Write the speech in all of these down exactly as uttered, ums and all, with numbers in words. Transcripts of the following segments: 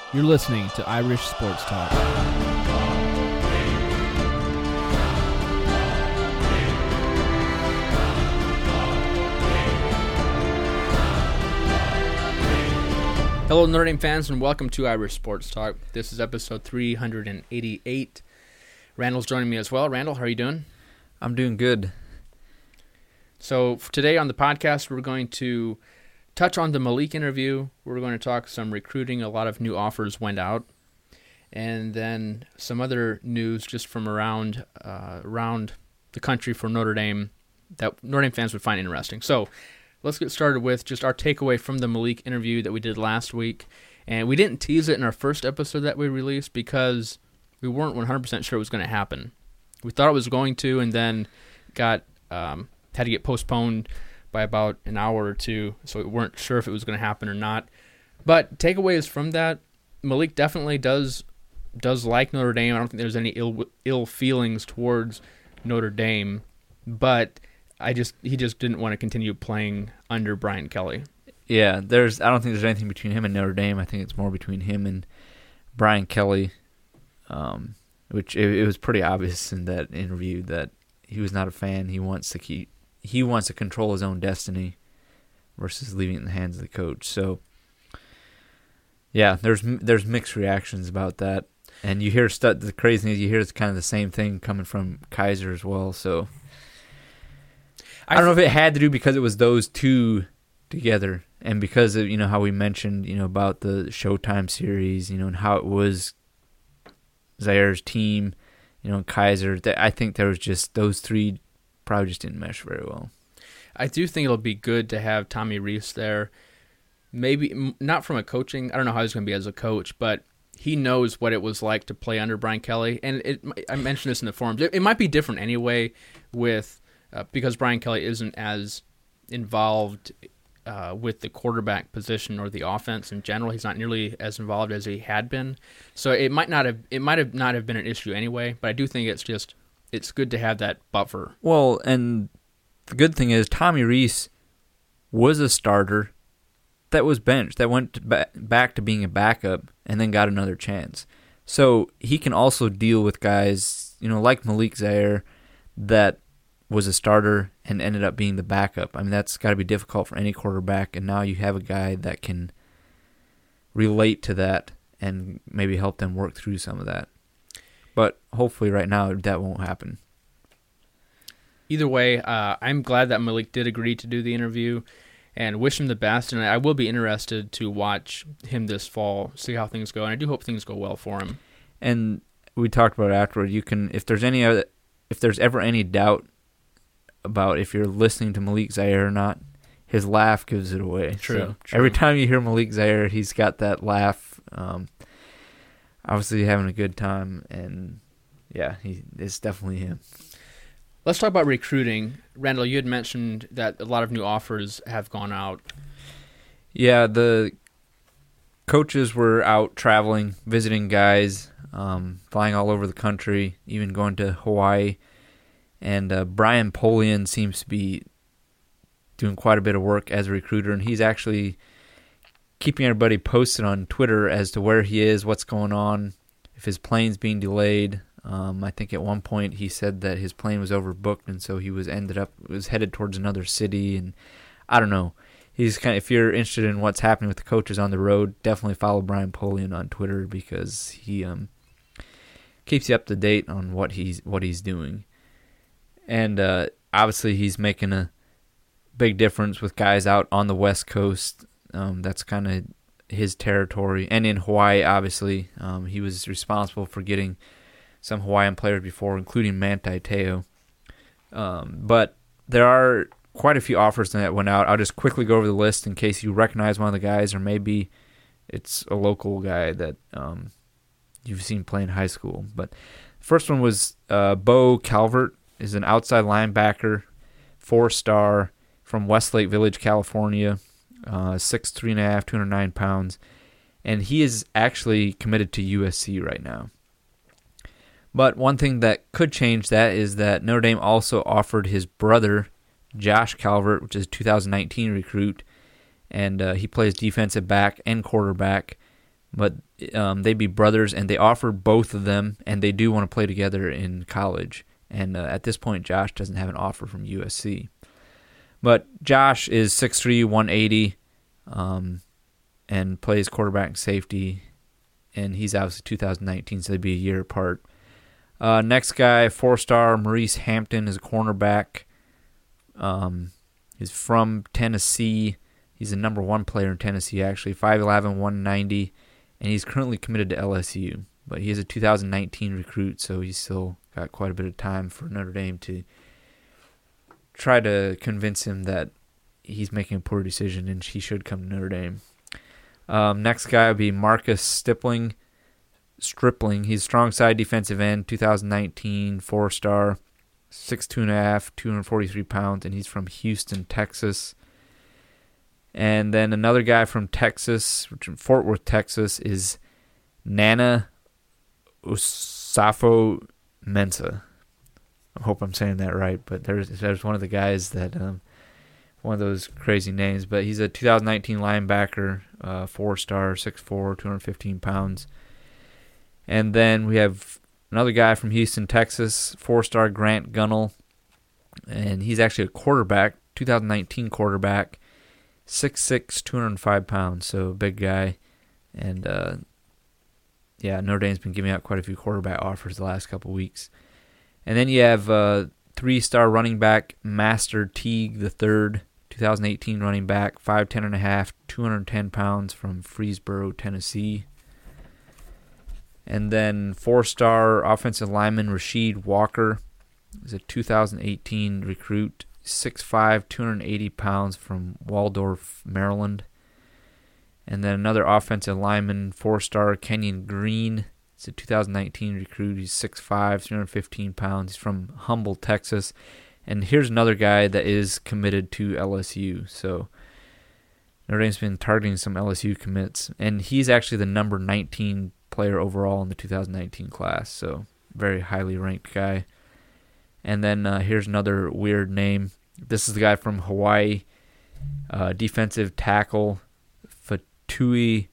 You're listening to Irish Sports Talk. Hello, Notre Dame fans, and welcome to Irish Sports Talk. This is episode three hundred eighty-eight. Randall's joining me as well. Randall, how are you doing? I'm doing good. So today on the podcast, we're going to touch on the Malik interview. We're going to talk some recruiting. A lot of new offers went out. And then some other news just from around uh, around the country for Notre Dame that Notre Dame fans would find interesting. So let's get started with just our takeaway from the Malik interview that we did last week. And we didn't tease it in our first episode that we released because we weren't one hundred percent sure it was going to happen. We thought it was going to, and then got um, had to get postponed by about an hour or two, so we weren't sure if it was going to happen or not. But takeaways from that, Malik definitely does does like Notre Dame. I don't think there's any ill ill feelings towards Notre Dame, but I just he just didn't want to continue playing under Brian Kelly. Yeah, there's. I don't think there's anything between him and Notre Dame. I think it's more between him and Brian Kelly, um, which it, it was pretty obvious in that interview that he was not a fan. He wants to keep. He wants to control his own destiny versus leaving it in the hands of the coach. So, yeah, there's there's mixed reactions about that, and you hear stuff. The crazy thing is you hear it's kind of the same thing coming from Kaiser as well. So, I don't know if it had to do because it was those two together, and because of, you know, how we mentioned, you know, about the Showtime series, you know, and how it was Zaire's team, you know, and Kaiser. I think there was just those three probably just didn't mesh very well. I do think it'll be good to have Tommy Rees there. Maybe not from a coaching. I don't know how he's going to be as a coach, but he knows what it was like to play under Brian Kelly. And it, I mentioned this in the forums. It, it might be different anyway, with uh, because Brian Kelly isn't as involved uh, with the quarterback position or the offense in general. He's not nearly as involved as he had been. So it might not have. It might have not have been an issue anyway. But I do think it's just. It's good to have that buffer. Well, and the good thing is Tommy Rees was a starter that was benched, that went to ba- back to being a backup and then got another chance. So he can also deal with guys, you know, like Malik Zaire, that was a starter and ended up being the backup. I mean, that's got to be difficult for any quarterback, and now you have a guy that can relate to that and maybe help them work through some of that. But hopefully right now that won't happen. Either way, uh, I'm glad that Malik did agree to do the interview and wish him the best. And I will be interested to watch him this fall, see how things go. And I do hope things go well for him. And we talked about it afterward. You can, if there's any other, if there's ever any doubt about if you're listening to Malik Zaire or not, his laugh gives it away. True. So true. Every time you hear Malik Zaire, he's got that laugh. Um, Obviously having a good time, and yeah, he, it's definitely him. Let's talk about recruiting. Randall, you had mentioned that a lot of new offers have gone out. Yeah, the coaches were out traveling, visiting guys, um, flying all over the country, even going to Hawaii. And uh, Brian Polian seems to be doing quite a bit of work as a recruiter, and he's actually keeping everybody posted on Twitter as to where he is, what's going on, if his plane's being delayed. Um, I think at one point he said that his plane was overbooked, and so he was ended up was headed towards another city. And I don't know. He's kind of, if you're interested in what's happening with the coaches on the road, definitely follow Brian Polian on Twitter because he um, keeps you up to date on what he's what he's doing. And uh, obviously he's making a big difference with guys out on the West Coast. Um, that's kind of his territory. And in Hawaii, obviously, um, he was responsible for getting some Hawaiian players before, including Manti Te'o. Um, but there are quite a few offers that went out. I'll just quickly go over the list in case you recognize one of the guys, or maybe it's a local guy that um, you've seen play in high school. But the first one was uh, Bo Calvert, is an outside linebacker, four-star from Westlake Village, California. Uh, six three and a half, two hundred nine pounds, and he is actually committed to U S C right now. But one thing that could change that is that Notre Dame also offered his brother, Josh Calvert, which is a two thousand nineteen recruit, and uh, he plays defensive back and quarterback, but um, they'd be brothers, and they offered both of them, and they do want to play together in college. And uh, at this point, Josh doesn't have an offer from U S C. But Josh is six three, one eighty, um, and plays quarterback and safety, and he's obviously two thousand nineteen, so they'd be a year apart. Uh, next guy, four-star Maurice Hampton, is a cornerback. Um, he's from Tennessee. He's the number one player in Tennessee, actually, five eleven, one ninety, and he's currently committed to L S U. But he is a two thousand nineteen recruit, so he's still got quite a bit of time for Notre Dame to try to convince him that he's making a poor decision and he should come to Notre Dame. Um, next guy would be Marcus Stripling. Stripling. He's strong side defensive end, two thousand nineteen, four-star, six two and a half, two hundred forty-three pounds, and he's from Houston, Texas. And then another guy from Texas, which in Fort Worth, Texas, is Nana Usafo Mensa. I hope I'm saying that right, but there's there's one of the guys that um, one of those crazy names. But he's a two thousand nineteen linebacker, uh, four-star, six four, two hundred fifteen pounds. And then we have another guy from Houston, Texas, four-star Grant Gunnell, and he's actually a quarterback, two thousand nineteen quarterback, six six, two hundred five pounds, so a big guy. And, uh, yeah, Notre Dame's been giving out quite a few quarterback offers the last couple weeks. And then you have uh, three-star running back Master Teague the third, two thousand eighteen running back, five ten and a half, two hundred ten pounds, from Freesboro, Tennessee. And then four-star offensive lineman Rasheed Walker is a two thousand eighteen recruit, six five, two hundred eighty pounds, from Waldorf, Maryland. And then another offensive lineman, four-star Kenyon Green. It's a two thousand nineteen recruit. He's six five, three hundred fifteen pounds. He's from Humble, Texas. And here's another guy that is committed to L S U. So Notre Dame's been targeting some L S U commits. And he's actually the number nineteen player overall in the two thousand nineteen class. So very highly ranked guy. And then uh, here's another weird name. This is the guy from Hawaii, uh, defensive tackle Fatui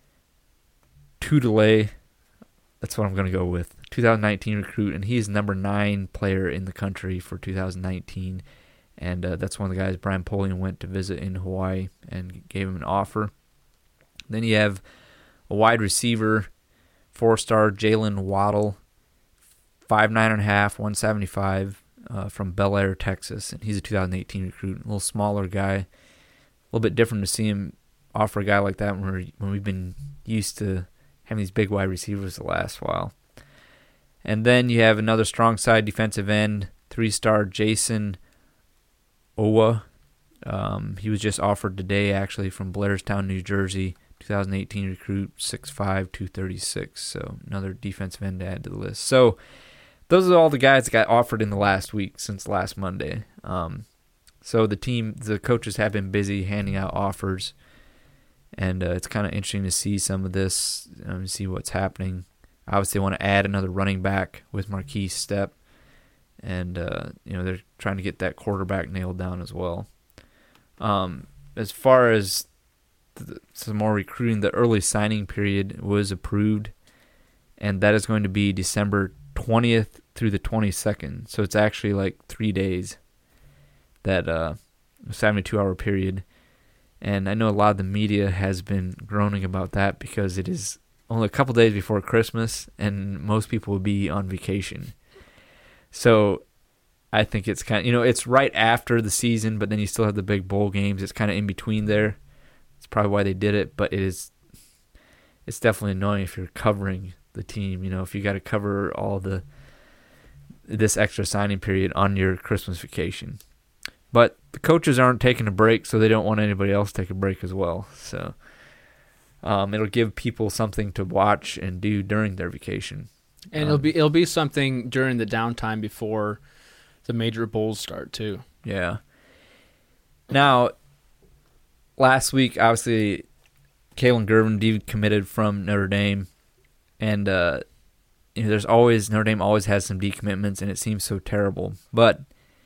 Tudele. That's what I'm going to go with. two thousand nineteen recruit, and he's number nine player in the country for two thousand nineteen. And uh, that's one of the guys Brian Polian went to visit in Hawaii and gave him an offer. Then you have a wide receiver, four-star Jalen Waddle, five nine and a half, one seventy-five, uh, from Bel Air, Texas. And he's a two thousand eighteen recruit, a little smaller guy. A little bit different to see him offer a guy like that when, we're, when we've been used to having these big wide receivers the last while. And then you have another strong side defensive end, three-star Jason Owa. Um, he was just offered today, actually, from Blairstown, New Jersey, two thousand eighteen recruit, six five, two thirty-six. So another defensive end to add to the list. So those are all the guys that got offered in the last week since last Monday. Um, so the team, the coaches have been busy handing out offers. And uh, it's kind of interesting to see some of this, um, see what's happening. Obviously, they want to add another running back with Marquise Stepp. And, uh, you know, they're trying to get that quarterback nailed down as well. Um, as far as the, some more recruiting, the early signing period was approved. And that is going to be December twentieth through the twenty-second. So it's actually like three days, that uh, seventy-two hour period. And I know a lot of the media has been groaning about that because it is only a couple days before Christmas and most people will be on vacation. So I think it's kind of, you know, it's right after the season, but then you still have the big bowl games. It's kind of in between there. It's probably why they did it, but it is, it's definitely annoying if you're covering the team. You know, if you got to cover all the, this extra signing period on your Christmas vacation. But the coaches aren't taking a break, so they don't want anybody else to take a break as well. So um, it'll give people something to watch and do during their vacation. And um, it'll be it'll be something during the downtime before the major bowls start too. Yeah. Now, last week, obviously, Kalen Gervin decommitted from Notre Dame, and uh, you know, there's always Notre Dame always has some decommitments, and it seems so terrible, but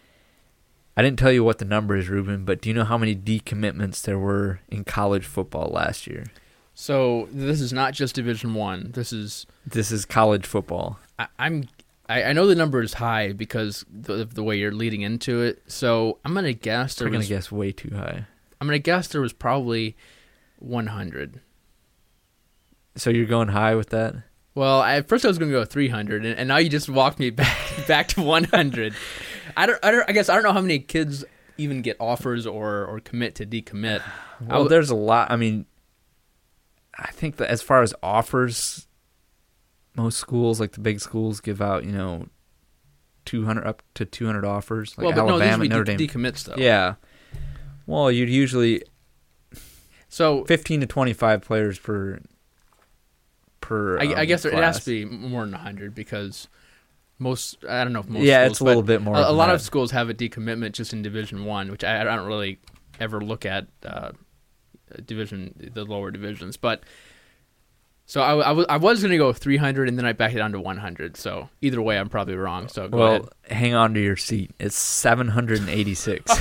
I didn't tell you what the number is, Ruben, but do you know how many decommitments there were in college football last year? So this is not just Division One. This is This is college football. I, I'm I, I know the number is high because the, the way you're leading into it. So I'm gonna guess there I'm going was. to guess way too high. I'm gonna guess there was probably one hundred. So you're going high with that? Well, I, at first I was gonna go three hundred, and, and now you just walked me back back to one hundred. I don't. I don't. I guess I don't know how many kids even get offers or or commit to decommit. Well, w- there's a lot. I mean, I think that as far as offers, most schools, like the big schools, give out, you know, two hundred up to two hundred offers. Like well, but Alabama, no, these Notre would be Dame. de- decommits though. Yeah. Well, you'd usually So fifteen to twenty-five players per per. I, um, I guess it class. has to be more than one hundred because most. I don't know if most. Yeah, schools, it's a little but bit more. A, a than lot that. of schools have a decommitment just in Division One, which I, I don't really ever look at uh, division the lower divisions, but. So I, I was I was gonna go three hundred and then I backed it down to one hundred. So either way, I'm probably wrong. So go well, ahead. hang on to your seat. It's seven hundred eighty-six.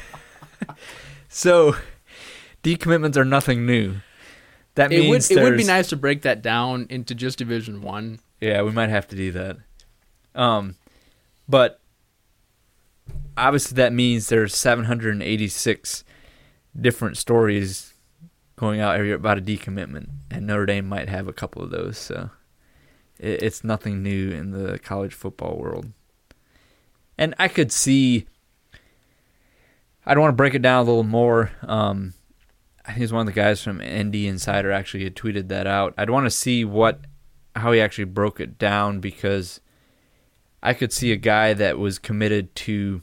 So, decommitments are nothing new. That It would means it would be there's- nice to break that down into just Division One. Yeah, we might have to do that. Um, but obviously that means there's seven hundred eighty-six different stories going out every about a decommitment, and Notre Dame might have a couple of those. So it, it's nothing new in the college football world. And I could see. I'd want to break it down a little more. Um, I think it was one of the guys from N D Insider actually had tweeted that out. I'd want to see what how he actually broke it down, because I could see a guy that was committed to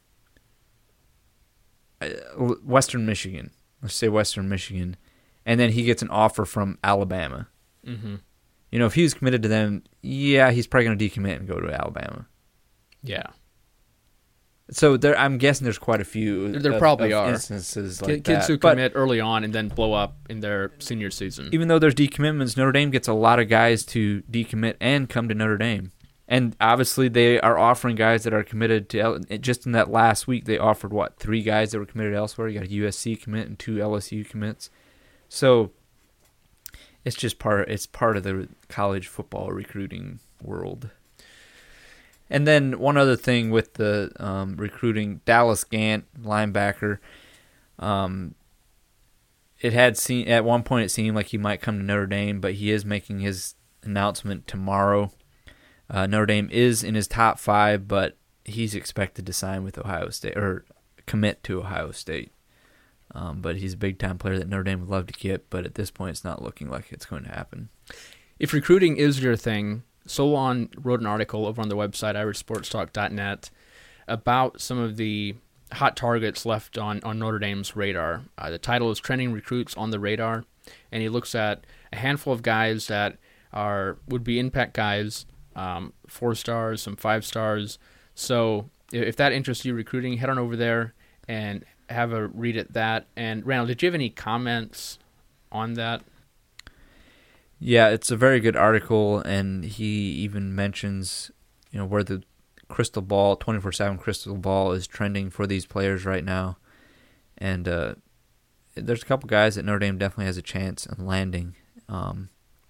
Western Michigan. Let's say Western Michigan. And then he gets an offer from Alabama. Mm-hmm. You know, if he was committed to them, yeah, he's probably going to decommit and go to Alabama. Yeah, So there, I'm guessing there's quite a few. There- there of- probably of are. instances like Ki- kids that. who But commit early on and then blow up in their senior season. even though there's decommitments, Notre Dame gets a lot of guys to decommit and come to Notre Dame. And obviously they are offering guys that are committed to L- just in that last week they offered what three guys that were committed elsewhere. You got a U S C commit and two L S U commits. So it's just part it's part of the college football recruiting world. And then one other thing with the um, recruiting, Dallas Gant, linebacker. Um, it had seen at one point it seemed like he might come to Notre Dame, but he is making his announcement tomorrow. Uh, Notre Dame is in his top five, but he's expected to sign with Ohio State or commit to Ohio State. Um, but he's a big-time player that Notre Dame would love to get, but at this point it's not looking like it's going to happen. If recruiting is your thing, Solon wrote an article over on their website, irish sports talk dot net, about some of the hot targets left on, on Notre Dame's radar. Uh, the title is Trending Recruits on the Radar, and he looks at a handful of guys that are would be impact guys, um, four stars, some five stars. So if, if that interests you recruiting, head on over there and have a read at that. And Randall, did you have any comments on that? Yeah, it's a very good article, and he even mentions, you know, where the crystal ball, twenty-four seven crystal ball is trending for these players right now. And uh, there's a couple guys that Notre Dame definitely has a chance of landing. Um,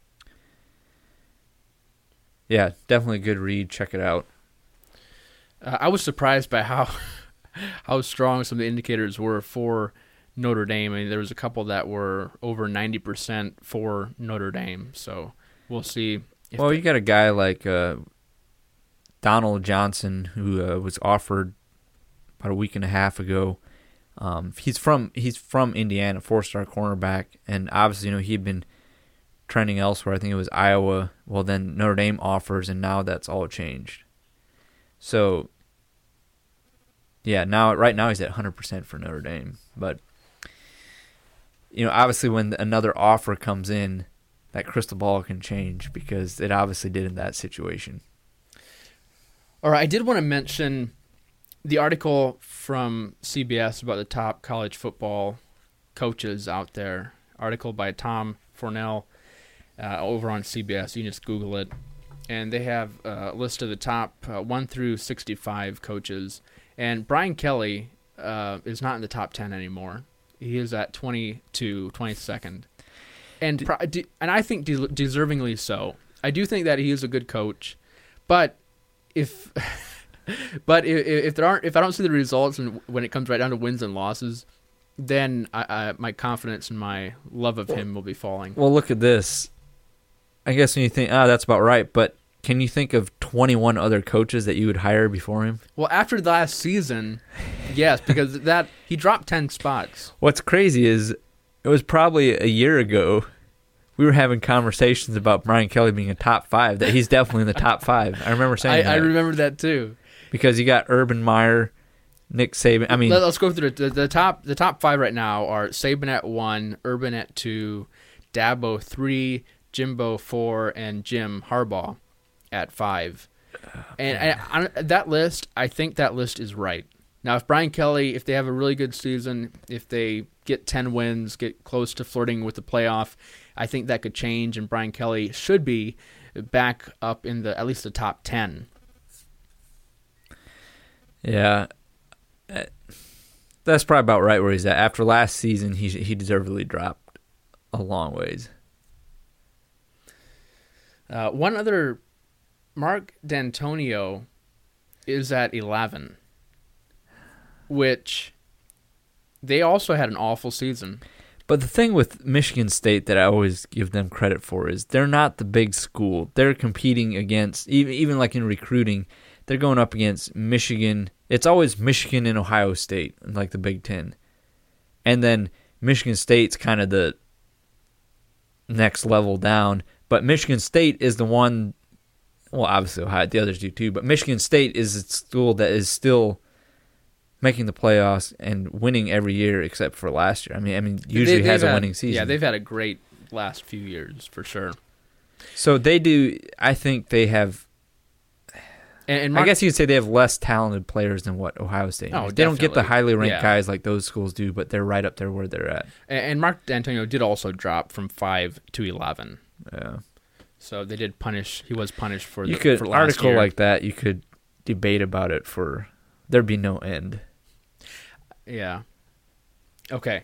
yeah, definitely a good read. Check it out. Uh, I was surprised by how how strong some of the indicators were for Notre Dame. I mean, there was a couple that were over ninety percent for Notre Dame. So we'll see. If Well, the- you got a guy like uh, Donald Johnson who uh, was offered about a week and a half ago. Um, he's from he's from Indiana, four-star cornerback, and obviously, you know, he'd been trending elsewhere. I think it was Iowa. Well, then Notre Dame offers, and now that's all changed. So, yeah, now right now he's at one hundred percent for Notre Dame. But, you know, obviously when another offer comes in, that crystal ball can change, because it obviously did in that situation. All right, I did want to mention the article from C B S about the top college football coaches out there. Article by Tom Fornell uh, over on C B S. You can just Google it. And they have a list of the top uh, one through sixty-five coaches. And Brian Kelly uh, is not in the top ten anymore. He is at twenty-two, twenty-second. and pro- de- and I think de- deservingly so. I do think that he is a good coach, but if but if, if there aren't if I don't see the results and when it comes right down to wins and losses, then I, I, my confidence and my love of him will be falling. Well, look at this. I guess when you think, ah, that's about right, but can you think of twenty-one other coaches that you would hire before him? Well, after last season, yes, because that he dropped ten spots. What's crazy is it was probably a year ago we were having conversations about Brian Kelly being a top five, that he's definitely in the top five. I remember saying I, that. I remember that too. Because you got Urban Meyer, Nick Saban. I mean, Let, us go through the, the, the top. The top five right now are Saban at one, Urban at two, Dabo three, Jimbo four, and Jim Harbaugh at five. And, and I, that list, I think that list is right. Now, if Brian Kelly, if they have a really good season, if they get ten wins, get close to flirting with the playoff, I think that could change, and Brian Kelly should be back up in the at least the top ten. Yeah, that's probably about right where he's at. After last season, he he deservedly dropped a long ways. Uh, one other, Mark D'Antonio is at eleven, which they also had an awful season. But the thing with Michigan State that I always give them credit for is they're not the big school. They're competing against, even, even like in recruiting, they're going up against Michigan. It's always Michigan and Ohio State, like the Big Ten. And then Michigan State's kind of the next level down. But Michigan State is the one, well, obviously Ohio, the others do too, but Michigan State is a school that is still making the playoffs and winning every year except for last year. I mean, I mean, usually they, has a had, winning season. Yeah, they've had a great last few years for sure. So they do. I think they have. And, and Mark, I guess you could say they have less talented players than what Ohio State. Oh, has. They don't get the definitely. highly ranked Yeah. guys like those schools do, but they're right up there where they're at. and, and Mark D'Antonio did also drop from five to eleven. Yeah. So they did punish. He was punished for the You could for last article year. like that. You could debate about it for there'd be no end. Yeah. Okay.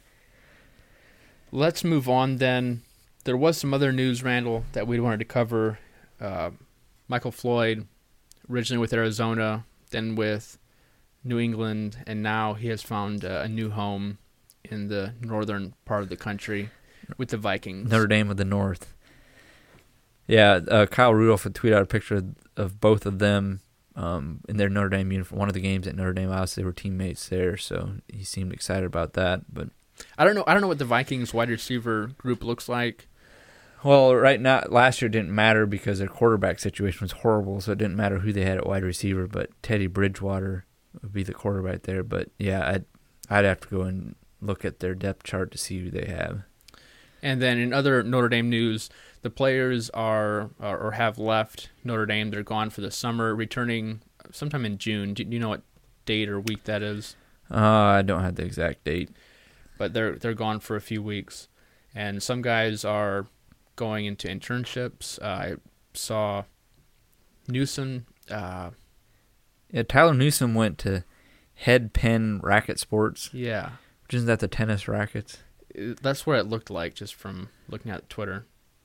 Let's move on then. There was some other news, Randall, that we wanted to cover. Uh, Michael Floyd, originally with Arizona, then with New England, and now he has found uh, a new home in the northern part of the country with the Vikings. Notre Dame of the North. Yeah, uh, Kyle Rudolph would tweet out a picture of, of both of them um, in their Notre Dame uniform. One of the games at Notre Dame, obviously, they were teammates there, so he seemed excited about that. But I don't know. I don't know what the Vikings wide receiver group looks like. well, right now, last year didn't matter because their quarterback situation was horrible, so it didn't matter who they had at wide receiver. But Teddy Bridgewater would be the quarterback there. But yeah, I'd I'd have to go and look at their depth chart to see who they have. And then in other Notre Dame news, the players are or have left Notre Dame. They're gone for the summer, returning sometime in June. Do you know what date or week that is? Uh, I don't have the exact date. But they're they're gone for a few weeks. And some guys are going into internships. Uh, I saw Newsom. Uh, Yeah, Tyler Newsom went to Head Pen Racket Sports. yeah, Which isn't that the tennis rackets? that's what it looked like just from looking at Twitter.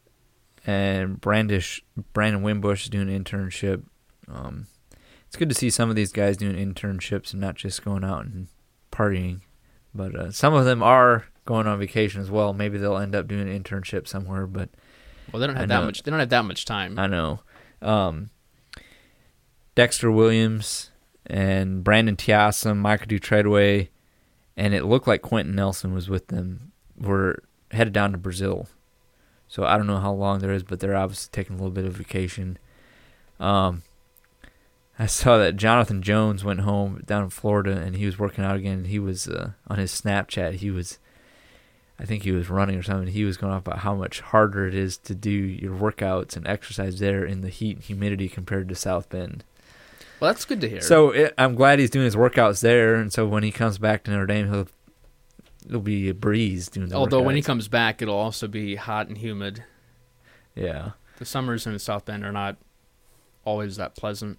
And Brandish, Brandon Wimbush is doing an internship. Um, it's good to see some of these guys doing internships and not just going out and partying. But uh, some of them are going on vacation as well. Maybe they'll end up doing an internship somewhere. But Well, they don't I have that know. much. They don't have that much time. I know um, Dexter Williams and Brandon Tiasum, Michael Dutredway, and it looked like Quentin Nelson was with them. Were headed down to Brazil. So I don't know how long there is, but they're obviously taking a little bit of vacation. Um, I saw that Jonathan Jones went home down in Florida, and he was working out again. He was uh, on his Snapchat. He was, I think he was running or something. He was going off about how much harder it is to do your workouts and exercise there in the heat and humidity compared to South Bend. Well, that's good to hear. So it, I'm glad he's doing his workouts there, and so when he comes back to Notre Dame, he'll it'll be a breeze doing the although when he workouts. comes back, it'll also be hot and humid. Yeah. The summers in South Bend are not always that pleasant.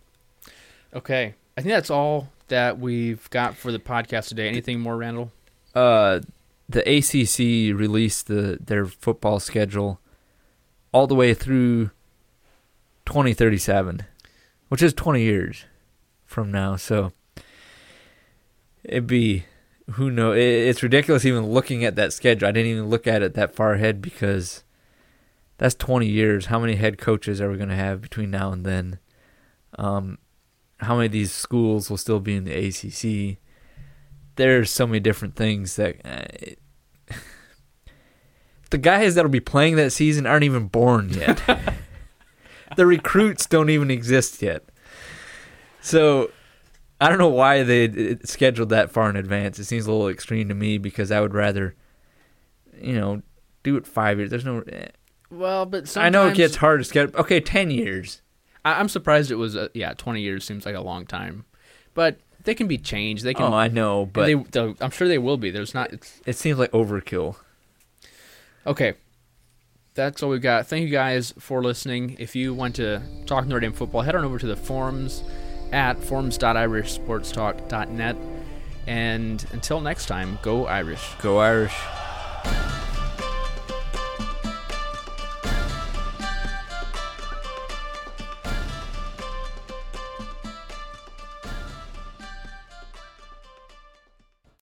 Okay, I think that's all that we've got for the podcast today. Anything more, Randall? Uh, the A C C released the their football schedule all the way through twenty thirty-seven, which is twenty years from now. So it'd be, who knows? It's ridiculous even looking at that schedule. I didn't even look at it that far ahead because that's twenty years. How many head coaches are we going to have between now and then? Um, how many of these schools will still be in the A C C? There's so many different things that uh, the guys that'll be playing that season aren't even born yet. The recruits don't even exist yet. So I don't know why they scheduled that far in advance. It seems a little extreme to me because I would rather, you know, do it five years. There's no. Well, but I know it gets hard to schedule. Okay, ten years. I, I'm surprised it was. Uh, yeah, twenty years seems like a long time, but they can be changed. They can. Oh, I know, but they, I'm sure they will be. There's not. It's, it seems like overkill. Okay, that's all we've got. Thank you guys for listening. If you want to talk Notre Dame football, head on over to the forums at forums dot irish sports talk dot net. And until next time, go Irish. Go Irish.